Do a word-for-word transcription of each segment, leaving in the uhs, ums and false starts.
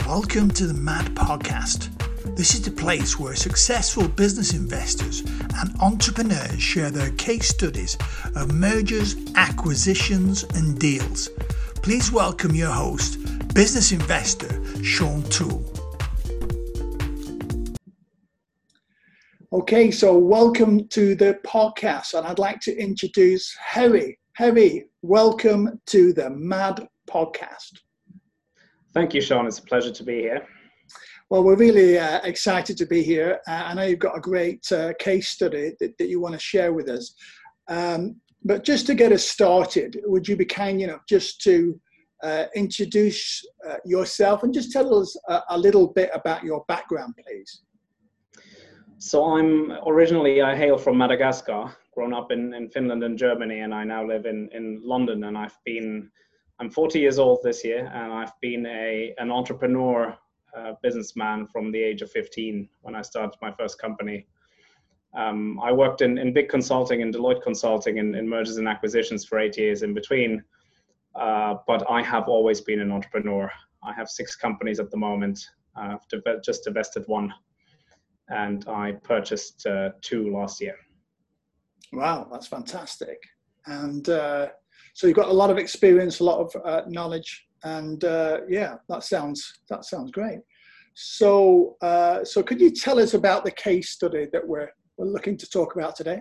Welcome to the Mad Podcast. This is the place where successful business investors and entrepreneurs share their case studies of mergers, acquisitions, and deals. Please welcome your host, business investor Sean Toole. Okay, so welcome to the podcast, and I'd like to introduce Harry. Harry, welcome to the Mad Podcast. Thank you, Sean. It's a pleasure to be here. Well, we're really uh, excited to be here. Uh, I know you've got a great uh, case study that, that you want to share with us. Um, but just to get us started, would you be kind enough just to uh, introduce uh, yourself and just tell us a, a little bit about your background, please? So I'm originally, I hail from Madagascar, grown up in, in Finland and Germany, and I now live in, in London. And I've been, I'm forty years old this year, and I've been a an entrepreneur, uh, businessman from the age of fifteen when I started my first company. Um, I worked in, in big consulting and Deloitte Consulting and in, in mergers and acquisitions for eight years in between. Uh, but I have always been an entrepreneur. I have six companies at the moment. I've just divested one, and I purchased uh, two last year. Wow, that's fantastic. And uh, so you've got a lot of experience, a lot of uh, knowledge, and uh, yeah, that sounds that sounds great. So, uh, so could you tell us about the case study that we're we're looking to talk about today?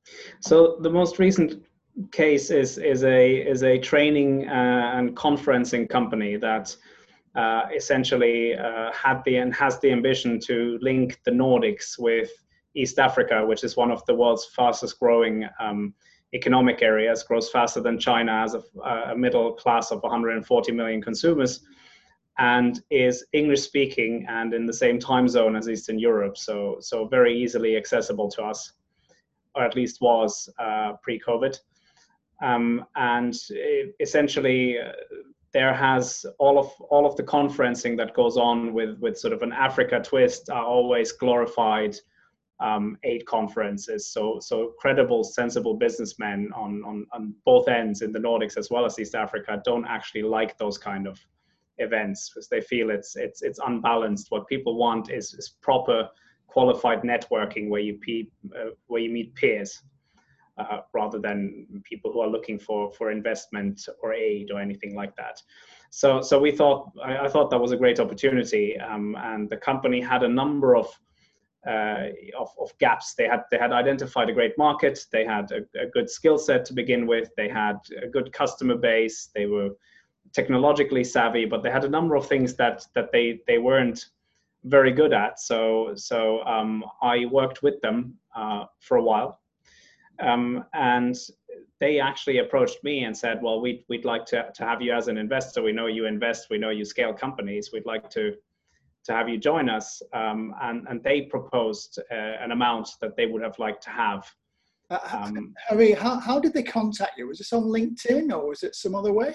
So the most recent case is is a is a training uh, and conferencing company that uh, essentially uh, had the and has the ambition to link the Nordics with East Africa, which is one of the world's fastest growing um, economic areas, grows faster than China, has a, a middle class of one hundred forty million consumers, and is English speaking and in the same time zone as Eastern Europe. So, so very easily accessible to us, or at least was uh, pre-COVID. Um, and it, essentially, uh, there has all of all of the conferencing that goes on with with sort of an Africa twist are always glorified um, aid conferences. So so credible, sensible businessmen on, on on both ends in the Nordics as well as East Africa don't actually like those kind of events because they feel it's it's it's unbalanced. What people want is is proper, qualified networking where you pe- uh, where you meet peers. Uh, rather than people who are looking for, for investment or aid or anything like that. So so we thought, I, I thought that was a great opportunity. Um, and the company had a number of, uh, of, of gaps. They had, they had identified a great market. They had a, a good skill set to begin with. They had a good customer base. They were technologically savvy, but they had a number of things that, that they, they weren't very good at. So, so um, I worked with them uh, for a while. Um, and they actually approached me and said, well, we'd, we'd like to, to have you as an investor. We know you invest, we know you scale companies. We'd like to, to have you join us. Um, and, and they proposed uh, an amount that they would have liked to have. Uh, um, Harry, how, how did they contact you? Was this on LinkedIn or was it some other way?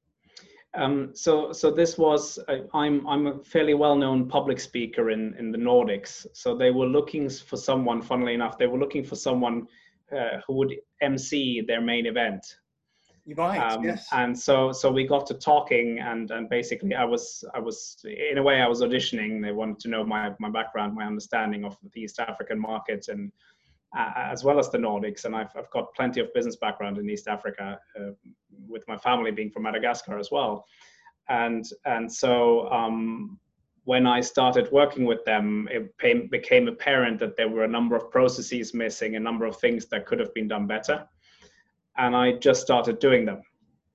Um, so, so this was, uh, I'm, I'm a fairly well-known public speaker in, in the Nordics. So they were looking for someone, funnily enough, they were looking for someone Uh, who would M C their main event. Right. Um, yes. And so, so we got to talking, and and basically, I was, I was in a way, I was auditioning. They wanted to know my my background, my understanding of the East African market, and uh, as well as the Nordics. And I've I've got plenty of business background in East Africa, uh, with my family being from Madagascar as well. And and so. Um, When I started working with them, it became apparent that there were a number of processes missing, a number of things that could have been done better. And I just started doing them.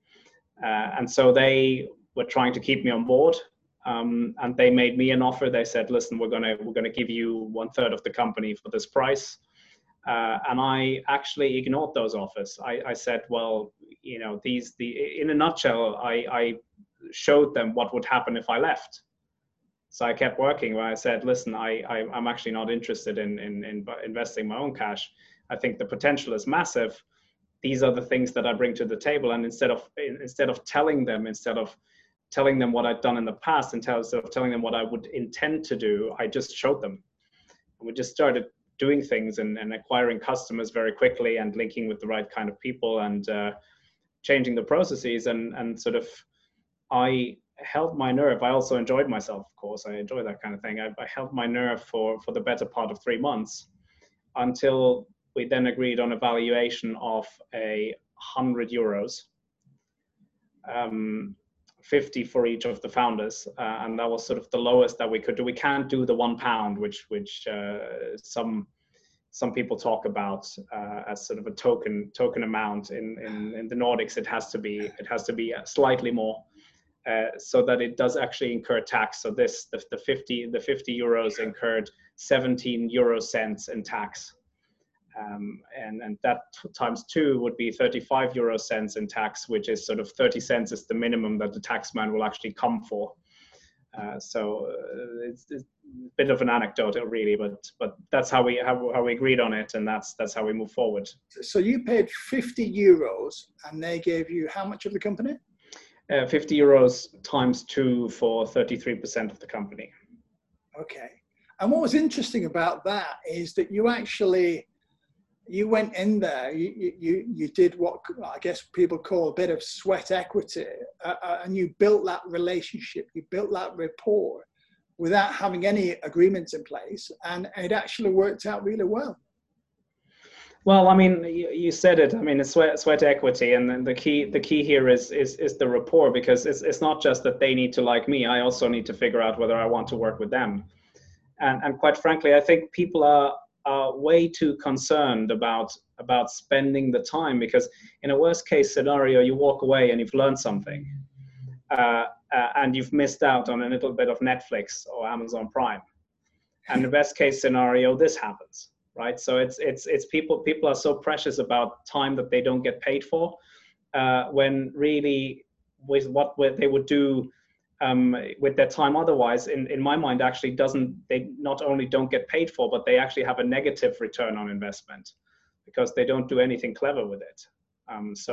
Uh, and so they were trying to keep me on board. Um, and they made me an offer. They said, listen, we're gonna we're gonna give you one third of the company for this price. Uh, and I actually ignored those offers. I, I said, well, you know, these the in a nutshell, I, I showed them what would happen if I left. So I kept working where I said, listen, I, I, I'm actually not interested in, in, in investing my own cash. I think the potential is massive. These are the things that I bring to the table. And instead of instead of telling them, instead of telling them what I'd done in the past, and instead of telling them what I would intend to do, I just showed them. And we just started doing things and, and acquiring customers very quickly and linking with the right kind of people and uh, changing the processes. And, and sort of I held my nerve. I also enjoyed myself, of course. I enjoy that kind of thing. I, I held my nerve for, for the better part of three months until we then agreed on a valuation of a hundred euros, um, fifty for each of the founders, uh, and that was sort of the lowest that we could do. We can't do the one pound, which which uh, some some people talk about uh, as sort of a token token amount. In, in in the Nordics, it has to be it has to be slightly more, uh, so that it does actually incur tax. So this the, the fifty the fifty euros incurred seventeen euro cents in tax. Um, and, and that times two would be thirty-five euro cents in tax, which is sort of thirty cents is the minimum that the taxman will actually come for. Uh, so uh, it's, it's a bit of an anecdote, really, but but that's how we how, how we agreed on it, and that's that's how we move forward. So you paid fifty euros, and they gave you how much of the company? Uh, fifty euros times two for thirty-three percent of the company. Okay. And what was interesting about that is that you actually you went in there, you, you, you did what I guess people call a bit of sweat equity, uh, uh, and you built that relationship, you built that rapport without having any agreements in place, and it actually worked out really well. Well, I mean, you, you said it. I mean, it's sweat, sweat equity, and then the key the key here is is is the rapport, because it's it's not just that they need to like me. I also need to figure out whether I want to work with them, and and quite frankly, I think people are. are way too concerned about about spending the time, because in a worst case scenario, you walk away and you've learned something, uh, uh, and you've missed out on a little bit of Netflix or Amazon Prime. And the best case scenario, this happens, right? So it's it's it's people people are so precious about time that they don't get paid for, uh, when really with what they would do Um, with their time otherwise, in, in my mind, actually doesn't, they not only don't get paid for, but they actually have a negative return on investment because they don't do anything clever with it. Um, so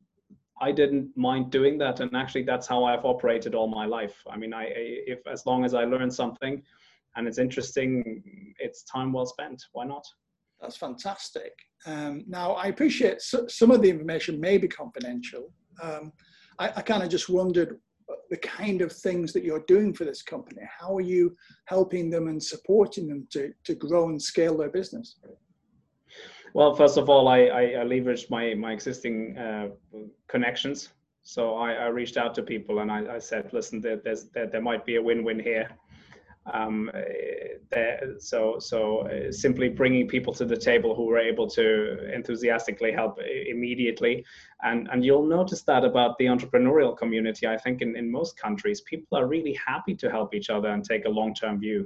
I didn't mind doing that, and actually that's how I've operated all my life. I mean, I, if as long as I learn something and it's interesting, it's time well spent. Why not? That's fantastic. Um, now, I appreciate so, some of the information may be confidential. Um, I, I kind of just wondered the kind of things that you're doing for this company. How are you helping them and supporting them to, to grow and scale their business? Well, first of all, I, I, I leveraged my, my existing uh, connections. So I, I reached out to people and I, I said, listen, there, there's, there, there might be a win-win here. Um, there, so so uh, simply bringing people to the table who were able to enthusiastically help immediately. And, and you'll notice that about the entrepreneurial community. I think in, in most countries, people are really happy to help each other and take a long-term view.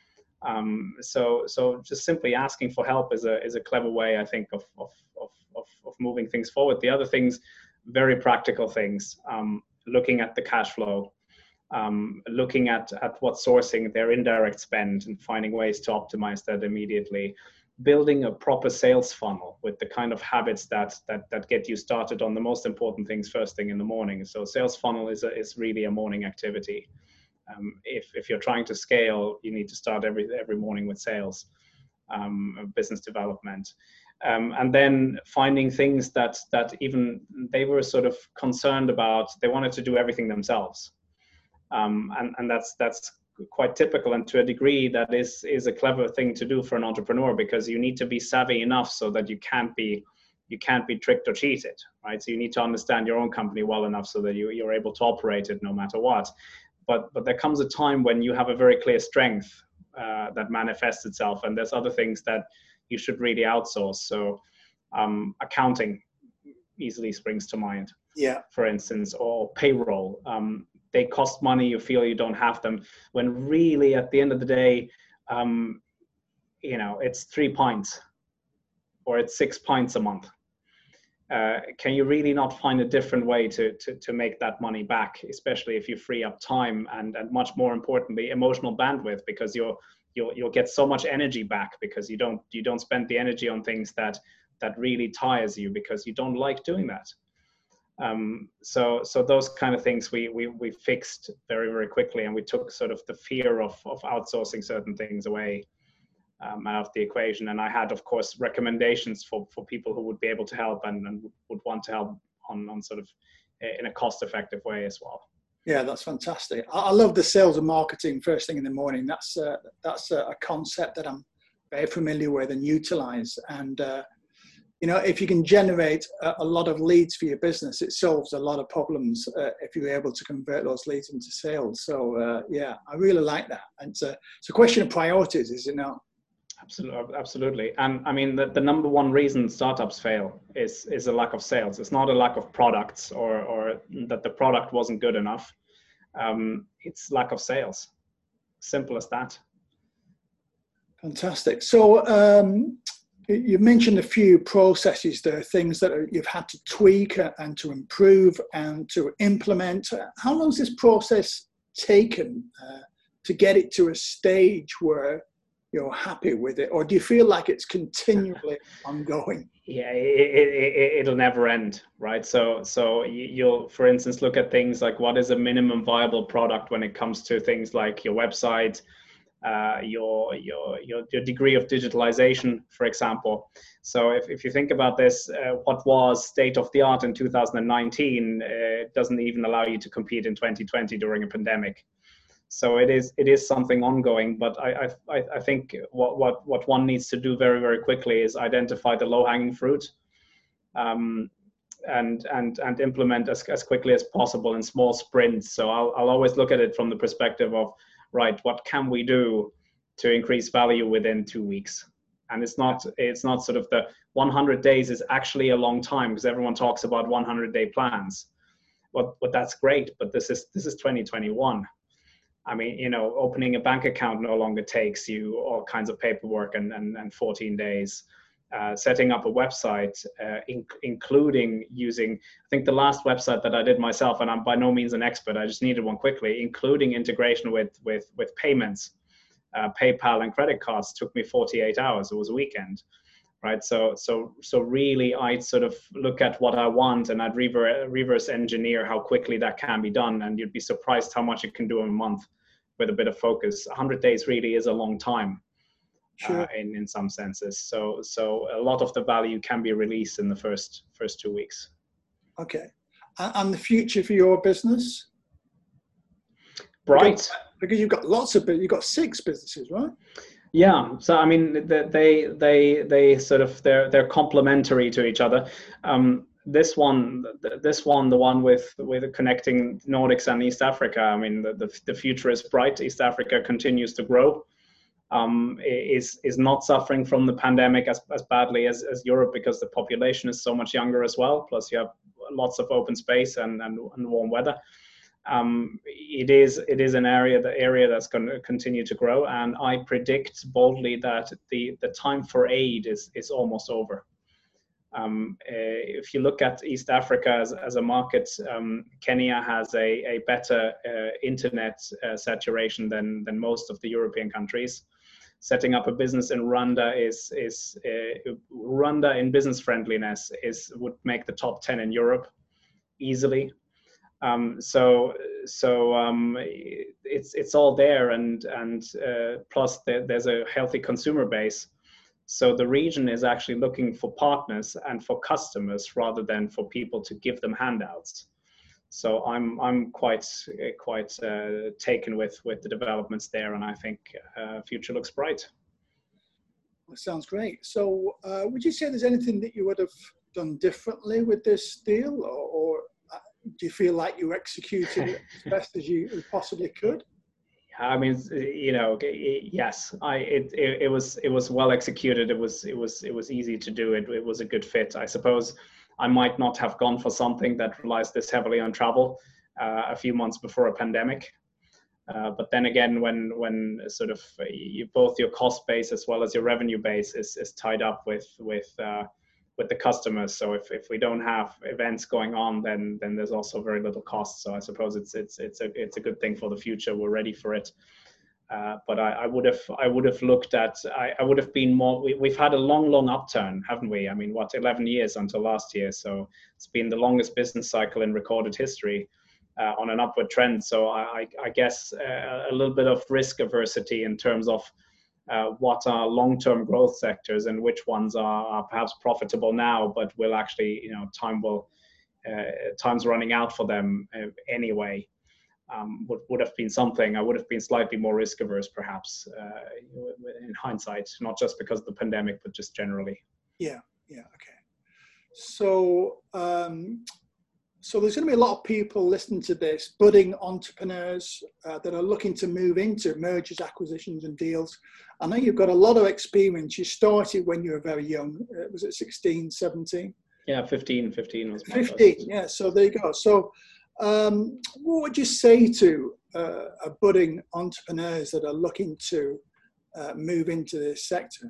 Um, so so just simply asking for help is a, is a clever way, I think, of, of, of, of, of moving things forward. The other things, very practical things, um, looking at the cash flow. Um, looking at, at what sourcing their indirect spend and finding ways to optimize that immediately, building a proper sales funnel with the kind of habits that that that get you started on the most important things first thing in the morning. So sales funnel is a, is really a morning activity. Um, if if you're trying to scale, you need to start every every morning with sales, um, business development. Um, and then finding things that that even they were sort of concerned about. They wanted to do everything themselves. Um, and, and that's that's quite typical, and to a degree that is is a clever thing to do for an entrepreneur, because you need to be savvy enough so that you can't be you can't be tricked or cheated, right? So you need to understand your own company well enough so that you, you're able to operate it no matter what. But but there comes a time when you have a very clear strength uh, that manifests itself, and there's other things that you should really outsource. So um, accounting easily springs to mind, yeah, for instance, or payroll. Um, They cost money, you feel you don't have them, when really at the end of the day, um, you know, it's three pints or it's six pints a month. Uh, can you really not find a different way to, to, to make that money back, especially if you free up time and, and much more importantly, emotional bandwidth, because you'll, you'll, you'll get so much energy back because you don't, you don't spend the energy on things that, that really tires you because you don't like doing that. Um, so, so those kind of things we, we, we fixed very, very quickly, and we took sort of the fear of, of outsourcing certain things away um, out of the equation. And I had, of course, recommendations for, for people who would be able to help and, and would want to help on, on sort of in a cost-effective way as well. Yeah, that's fantastic. I, I love the sales and marketing first thing in the morning. That's uh, that's a, a concept that I'm very familiar with and utilize. And uh, you know, if you can generate a, a lot of leads for your business, it solves a lot of problems uh, if you're able to convert those leads into sales. So uh, yeah, I really like that. And it's a, it's a question of priorities, is it not? Absolutely, absolutely. And I mean, the, the number one reason startups fail is is a lack of sales. It's not a lack of products or or that the product wasn't good enough. Um, it's lack of sales. Simple as that. Fantastic. So um, you mentioned a few processes there, things that are, you've had to tweak and to improve and to implement. How long has this process taken uh, to get it to a stage where you're happy with it, or do you feel like it's continually ongoing? Yeah, it, it, it'll never end, right? So, so you'll, for instance, look at things like what is a minimum viable product when it comes to things like your website, uh, your, your your your degree of digitalization, for example. So, if, if you think about this, uh, what was state of the art in two thousand nineteen uh, doesn't even allow you to compete in twenty twenty during a pandemic. So it is it is something ongoing, but I I I think what what what one needs to do very very quickly is identify the low hanging fruit, um, and and and implement as as quickly as possible in small sprints. So I'll I'll always look at it from the perspective of, right, what can we do to increase value within two weeks? And it's not it's not sort of the one hundred days is actually a long time because everyone talks about one hundred day plans. Well, but that's great, but this is this is twenty twenty-one. I mean, you know, opening a bank account no longer takes you all kinds of paperwork and, and, and fourteen days. Uh, setting up a website, uh, in, including using, I think the last website that I did myself, and I'm by no means an expert, I just needed one quickly, including integration with, with, with payments, uh, PayPal and credit cards took me forty-eight hours. It was a weekend, right? So, so, so really I'd sort of look at what I want and I'd reverse, reverse engineer how quickly that can be done. And you'd be surprised how much it can do in a month with a bit of focus. one hundred days really is a long time, Sure. uh, in, in some senses. So so a lot of the value can be released in the first first two weeks. Okay. And the future for your business? Bright. Because, because you've got lots of, you've got six businesses, right? Yeah. So I mean, they they they sort of they're they're complementary to each other. Um, this one, this one, the one with with connecting Nordics and East Africa. I mean, the the, the future is bright. East Africa continues to grow. Um, is is not suffering from the pandemic as as badly as as Europe because the population is so much younger as well. Plus, you have lots of open space and and, and warm weather. Um, it is it is an area the area that's going to continue to grow, and I predict boldly that the the time for aid is is almost over. Um, uh, if you look at East Africa as, as a market, um, Kenya has a, a better uh, internet uh, saturation than, than most of the European countries. Setting up a business in Rwanda is, is uh, Rwanda in business friendliness is would make the top ten in Europe easily. Um, so so um, it's it's all there, and and uh, plus there, there's a healthy consumer base. So the region is actually looking for partners and for customers rather than for people to give them handouts. So I'm I'm quite quite uh, taken with with the developments there, and I think uh, future looks bright. That sounds great. So uh, would you say there's anything that you would have done differently with this deal, or, or do you feel like you executed it as best as you possibly could? I mean, you know, yes, I it, it it was it was well executed. It was it was it was easy to do. It it was a good fit. I suppose I might not have gone for something that relies this heavily on travel uh, a few months before a pandemic. Uh, but then again, when when sort of you, both your cost base as well as your revenue base is is tied up with with uh, with the customers. So if, if we don't have events going on, then then there's also very little cost. So I suppose it's it's it's a it's a good thing for the future. We're ready for it. Uh, but I, I would have I would have looked at I, I would have been more. We, we've had a long long upturn, haven't we? I mean, what eleven years until last year. So it's been the longest business cycle in recorded history uh, on an upward trend. So I I guess uh, a little bit of risk aversity in terms of Uh, what are long-term growth sectors and which ones are, are perhaps profitable now, but will actually, you know, time will, uh, time's running out for them uh, anyway. um, would, would have been something. I would have been slightly more risk averse, perhaps, uh, in hindsight, not just because of the pandemic, but just generally. Yeah, yeah, okay. So, um, so there's going to be a lot of people listening to this, budding entrepreneurs uh, that are looking to move into mergers, acquisitions, and deals. I know you've got a lot of experience. You started when you were very young. Uh, was it sixteen, seventeen? Yeah, fifteen, fifteen was my fifteen, first. yeah, so there you go. So um, what would you say to uh, a budding entrepreneurs that are looking to uh, move into this sector?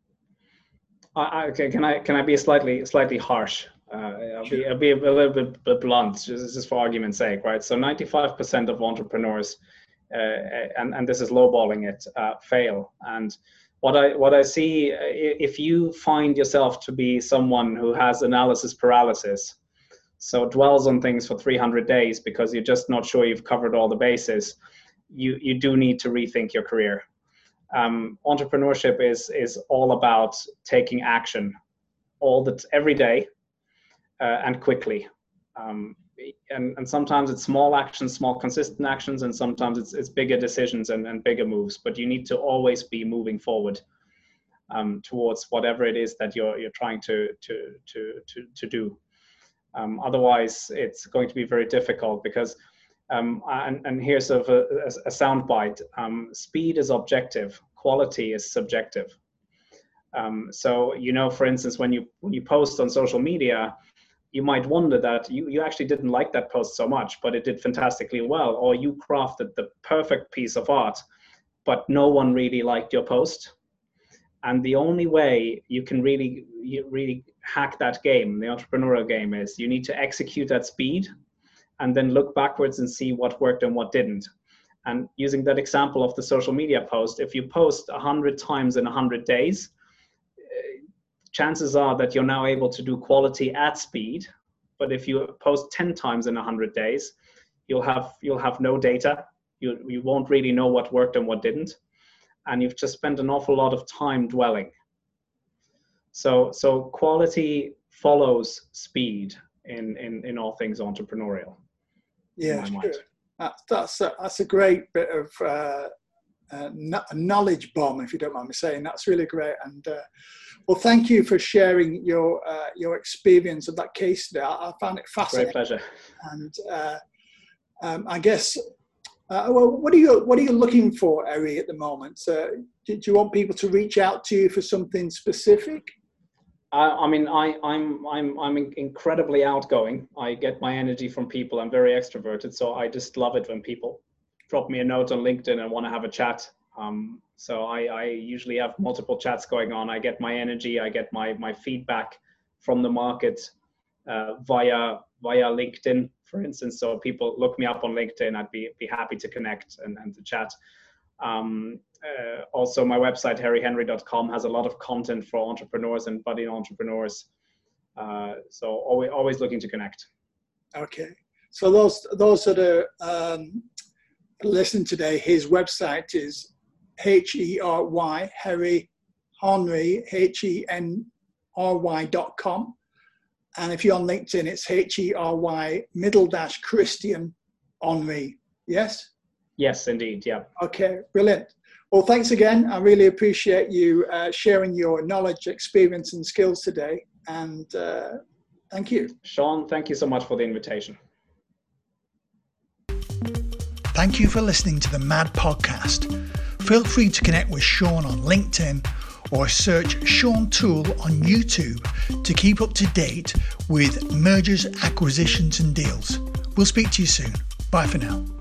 I, okay, can I can I be slightly slightly harsh? Uh, I'll, sure. be, I'll be a little bit, bit blunt, just, just for argument's sake, right? So ninety-five percent of entrepreneurs, uh, and, and this is lowballing it, uh, fail. And what I what I see, if you find yourself to be someone who has analysis paralysis, so dwells on things for three hundred days because you're just not sure you've covered all the bases, you, you do need to rethink your career. Um, entrepreneurship is is all about taking action all the every day. Uh, and quickly, um, and, and sometimes it's small actions, small consistent actions, and sometimes it's it's bigger decisions and, and bigger moves. But you need to always be moving forward um, towards whatever it is that you're you're trying to to to to to do. Um, otherwise, it's going to be very difficult because, um, and and here's sort of a, a soundbite: um, speed is objective, quality is subjective. Um, so you know, for instance, when you when you post on social media, you might wonder that you, you actually didn't like that post so much, but it did fantastically well, or you crafted the perfect piece of art, but no one really liked your post. And the only way you can really, you really hack that game, the entrepreneurial game, is you need to execute at speed and then look backwards and see what worked and what didn't. And using that example of the social media post, if you post a hundred times in a hundred days, chances are that you're now able to do quality at speed. But if you post ten times in one hundred days, you'll have you'll have no data. You you won't really know what worked and what didn't, and you've just spent an awful lot of time dwelling. So so quality follows speed in in, in all things entrepreneurial. Yeah, sure. That's that's a, that's a great bit of uh, uh, knowledge bomb, if you don't mind me saying. That's really great. And uh, well, thank you for sharing your uh, your experience of that case today. I, I found it fascinating. Great pleasure. And uh, um, I guess, uh, well, what are you what are you looking for, Eri, at the moment? Uh, do, do you want people to reach out to you for something specific? I, I mean, I, I'm I'm I'm incredibly outgoing. I get my energy from people. I'm very extroverted, so I just love it when people drop me a note on LinkedIn and want to have a chat. Um, so I, I usually have multiple chats going on. I get my energy, I get my my feedback from the market uh, via via LinkedIn, for instance. So people look me up on LinkedIn. I'd be be happy to connect and, and to chat. Um, uh, also, my website harry henry dot com has a lot of content for entrepreneurs and budding entrepreneurs. Uh, so always always looking to connect. Okay. So those those that are um, listening today, his website is H E R Y, Harry Henry, H E N R Y dot com. And if you're on LinkedIn, it's H E R Y middle dash Christian Henry. Yes? Yes, indeed. Yeah. Okay, brilliant. Well, thanks again. I really appreciate you uh, sharing your knowledge, experience, and skills today. And uh, thank you. Sean, thank you so much for the invitation. Thank you for listening to the Mad Podcast. Feel free to connect with Sean on LinkedIn or search Sean Toole on YouTube to keep up to date with mergers, acquisitions, and deals. We'll speak to you soon. Bye for now.